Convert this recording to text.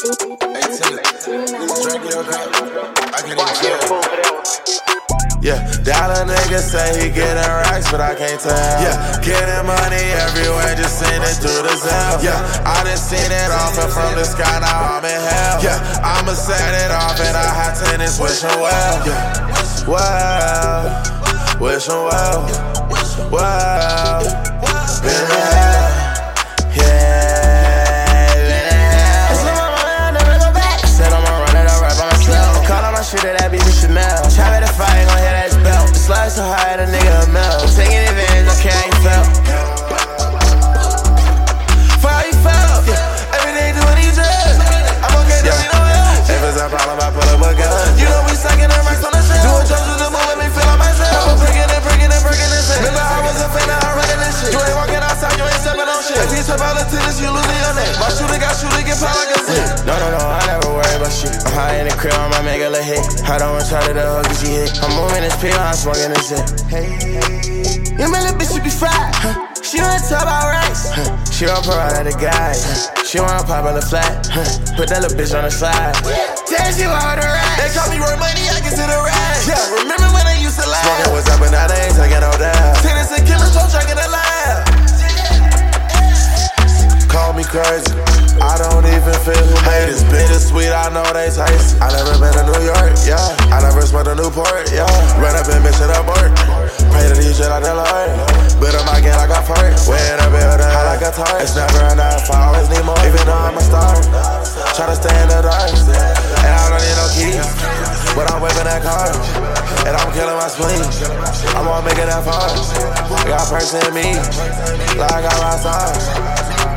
Yeah, dollar nigga say he getting racks, but I can't tell. Yeah, getting money everywhere, just send it through the Zelle. Yeah, I done seen it off and from the sky, now I'm in hell. Yeah, I'ma set it off and I have tennis, wishing well. Yeah, well, wishing well, well, been in hell. Yeah, been in hell. It's on my mind, never go back. Said I'ma run it all right by myself. Call on my shooter, that be Chanel. Try me to fight, ain't gon' hear that spell. The slide so high, the nigga a melt. Taking advantage, okay, how you felt. For how you felt, yeah. Every day doing these drugs. I'm okay, don't need no help. If it's a problem, I pull up a gun. You know we stacking the racks on the shelf. Doing drugs with the move, let me feel like myself. I'm breaking and shit. Remember I was a fan, now I'm running this shit. You ain't walking outside, you ain't stepping on shit. If you talk about the tennis, you losing your neck. My shooter got shooter, get power like a zip. No, I never worry about shit. I'm high in the crib, I might make a little hit. I don't want to try to the hug, cause she hit. I'm moving this pill, I'm smoking this shit. Hey, you my little bitch, you be fried. She wanna talk about rice. She don't put out the guys. She wanna pop on the flat. Put that little bitch on the side. Damn, she want the ride. They call me Roy Money, I can see the ride. Yeah, remember when I used to laugh? Smoking what's up and now they ain't taking no down. Tennis and killers, don't track in the lab. Call me crazy, I don't even feel who made it. It's bittersweet, I know they taste. I never been to New York, yeah. I never smelled a Newport, yeah. Run up and bitch it up work. Pray to these shit out there, Lord. But I'm again like I first. Way in the building, I like a toy. It's never enough, I always need more. Even though I'm a star, tryna stay in the dark. And I don't need no keys, but I'm whipping that car. And I'm killing my spleen. I'm gonna make it that far. I got person in me, like I got my stars.